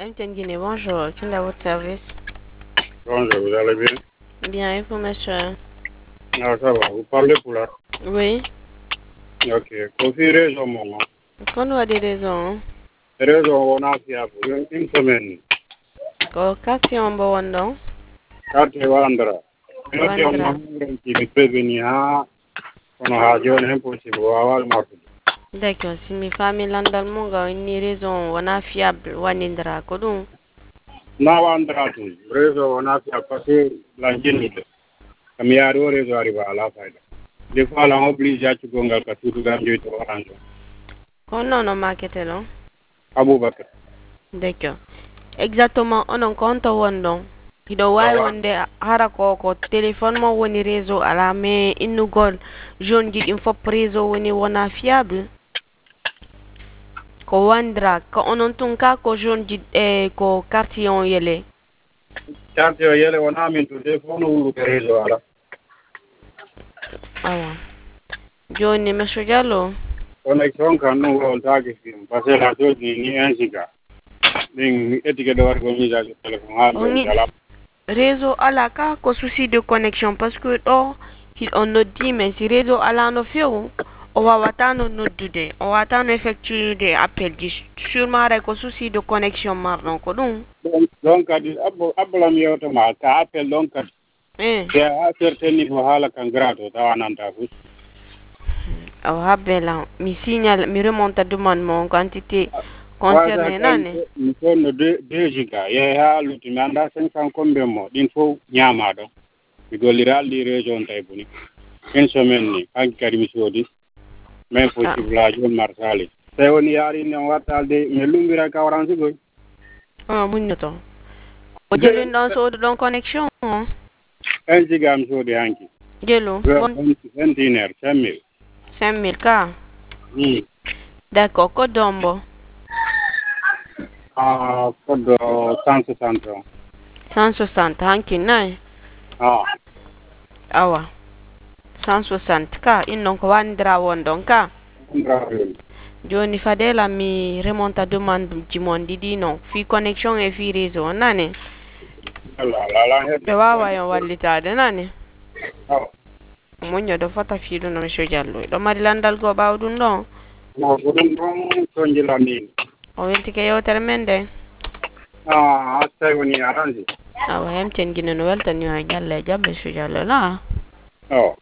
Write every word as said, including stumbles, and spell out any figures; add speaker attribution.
Speaker 1: M T N Guinée, bonjour. Quel est votre service?
Speaker 2: Bonjour, vous allez bien?
Speaker 1: Bien, et vous, monsieur?
Speaker 2: Ah, ça va, vous parlez pour là?
Speaker 1: Oui.
Speaker 2: Ok, Kofi raison, maman.
Speaker 1: Qu'on a des raisons.
Speaker 2: Raison, on a fait une semaine.
Speaker 1: Ko kasi on bo wondo?
Speaker 2: Carte Wandra. Notre
Speaker 1: Wandra.
Speaker 2: homme qui est prévenu, on a un impossible, avoir ma
Speaker 1: D'accord, si mi famille landal mo ga ni raison wana fiable wanindra ko dum.
Speaker 2: Na Wandra tu, raison, on a fait passer la génite. Comme il y a un réseau arrivé à la fin. Des fois, on oblige à tout gonga ka tout gambio to orange.
Speaker 1: Ko non no market lo.
Speaker 2: Abubakar.
Speaker 1: D'accord. Exactement, on en compte wondo. Hido way wonde hara ko ko téléphone mo woni réseau ala mais inu gol jaune ji il faut réseau woni wana fiable. Ko wandra ko onon tun ka ko jaune ji e ko quartier on yele.
Speaker 2: Carte yele on a min to téléphone ou le réseau ala.
Speaker 1: Awa. Joni monsieur Diallo.
Speaker 2: Connexion kan no wol tagi film parce que la chose ni ni un giga. Ding étiquette de war ko mi dal téléphone ha do dala.
Speaker 1: Réseau ala ka ko souci de connexion parce que oh il on nous dit mais si réseau ala no fiu o wawata no noddude o wawata no effectuer des appels di sûrement re ko souci de connexion marnon ko dum
Speaker 2: Donc donc adi abbo ablam yewto ma ka appel donc
Speaker 1: eh
Speaker 2: c'est à certain niveau hala kan grato tawananta fu.
Speaker 1: aw habela mi signal mi remonte demande mon quantité concernée nane
Speaker 2: mi sonno deux giga ye ha luti manda cinq cents combien mo din fo nyama do mi golliral di région tay buni une semaine ni kan kadi mi sodi mais possible la jon marsali tay woni yari ne wattalde me lumbira ka waransi goy
Speaker 1: ah munno to o jelin don so don connexion
Speaker 2: un giga mi sodi hanki
Speaker 1: jelo
Speaker 2: vingt et une heures cinq mille
Speaker 1: cinq mille ka
Speaker 2: hmm.
Speaker 1: D'accord, ko dombo
Speaker 2: ah code cent soixante
Speaker 1: cent soixante hanki nay
Speaker 2: ah
Speaker 1: awa cent soixante ka innon ko wandira wondon ka joni fadela mi remonta demande ji mon didi non fi connexion e fi réseau nane
Speaker 2: la la la
Speaker 1: be wawa yon wallitade nane
Speaker 2: ah
Speaker 1: monyo do fata fi do no monsieur Diallo do mari landal go bawdun don
Speaker 2: no gudum don tonjila min
Speaker 1: o welti ke yotere mende
Speaker 2: ah tay woni arrange
Speaker 1: awa hem ten ginen weltan yo galle jabbe monsieur Diallo la
Speaker 2: oh